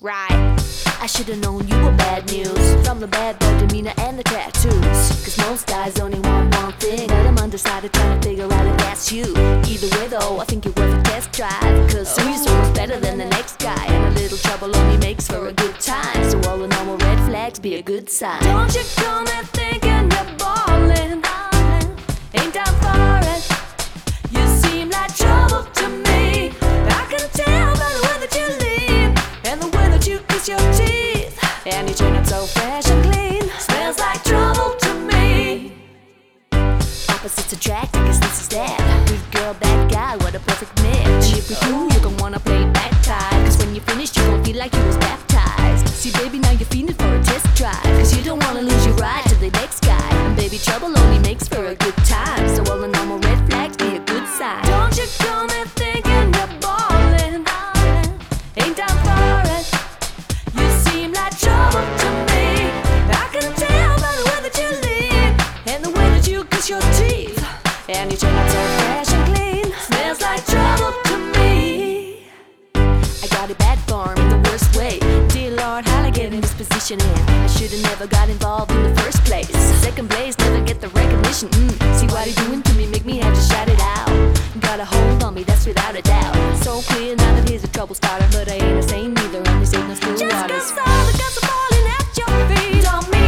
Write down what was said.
Right. I should've known you were bad news, from the bad boy demeanor and the tattoos. Cause most guys only want one thing, but I'm undecided trying to figure out if that's you. Either way though, I think you're worth a test drive, cause who you so is better than the next guy, and a little trouble only makes for a good time. So all the normal red flags be a good sign. Don't you come there thinking you're ballin', ain't down for it. You seem like trouble to me. I can tell by the way that you lean and the way that you kiss your teeth, and you turn out so fresh and clean. Smells like trouble to me. Opposites attract, I guess this is that. Good girl, bad guy, what a perfect match. And if we do, you gon' wanna play back tie, cause when you finish, you gon' feel like you was baptized. See baby, now you're feeling for a test drive, cause you don't wanna lose your ride to the next guy. And baby, trouble only makes for a good time, so all the normal red flags be a good sign. Don't you come there thinking you're ballin', ain't down for it. You seem like trouble to me. I can tell by the way that you lean and the way that you kiss your teeth, and you turn out so fresh and clean. Smells like trouble to me. I got it bad for him in the worst way. Dear Lord, how'd I get in this position in? I should've never got involved in the first place. Second place, never get the recognition. See what he doing to me, make me have to shout it out. Got a hold on me, that's without a doubt. So clear now that he's a trouble starter, but I ain't a saint neither, and this ain't no school waters. Just 'cause all the guys are falling at your feet don't mean